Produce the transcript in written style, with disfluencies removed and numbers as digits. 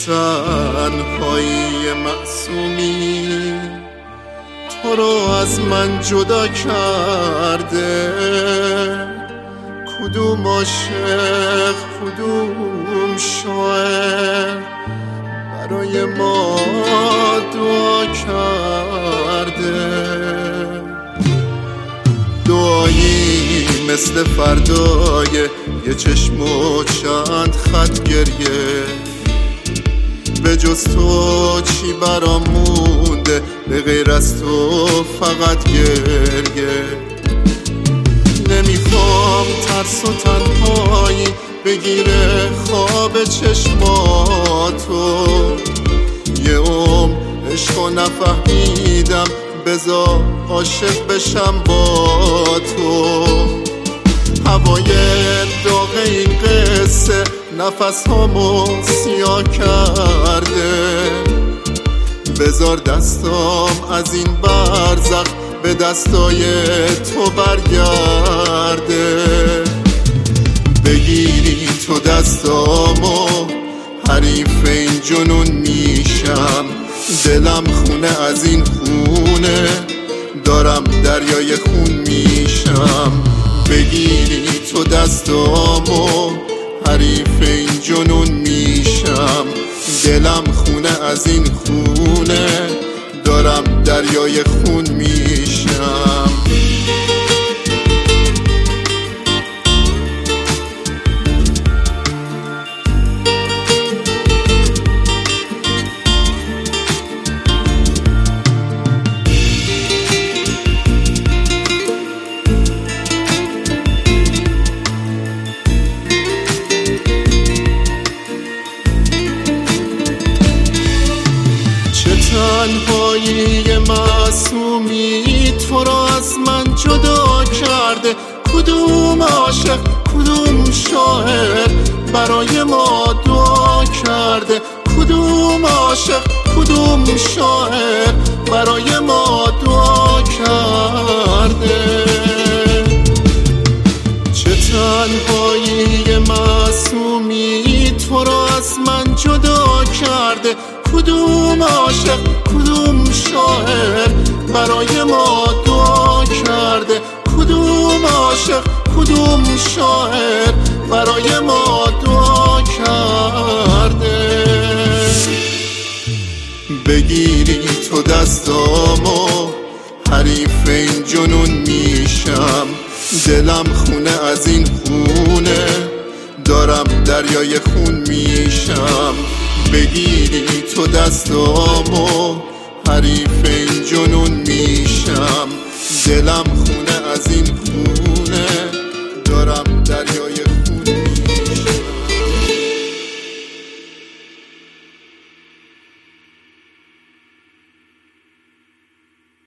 تنهایی معصومی تو رو از من جدا کرده؟ کدوم عاشق کدوم شاعر برای ما دعا کرده؟ دعایی مثل فردای یه چشم و چند خط گریه، به جز تو چی برام مونده به غیر از تو فقط گریه. نمیخوام ترس و تنهایی بگیره خواب چشماتو، یه عمر عشقو نفهمیدم بذار عاشق بشم با تو. هوای داغ این قصه نفس هامو سیاه کرده، بذار دستام از این برزخ به دستای تو برگرده. بگیری تو دستامو حریف این جنون میشم، دلم خونه از این خونه دارم دریای خون میشم. بگیری تو دستامو حریف این جنون میشم، دلم خونه از این خونه دارم دریای خون میشم. تنهایی معصومی تو را از من جدا کرده؟ کدوم عاشق کدوم شاعر برای ما دعا کرده؟ کدوم عاشق کدوم شاعر برای ما دعا کرده؟ چه تنهایی معصومی تو را از من جدا کرده؟ کدوم عاشق کدوم شاعر برای ما دعا کرده؟ کدوم عاشق کدوم شاعر برای ما دعا کرده؟ بگیری تو دستامو حریف این جنون میشم، دلم خونه از این خونه دارم دریای خون میشم. بگیری تو دستامو حریف این جنون میشم، دلم خونه از این خون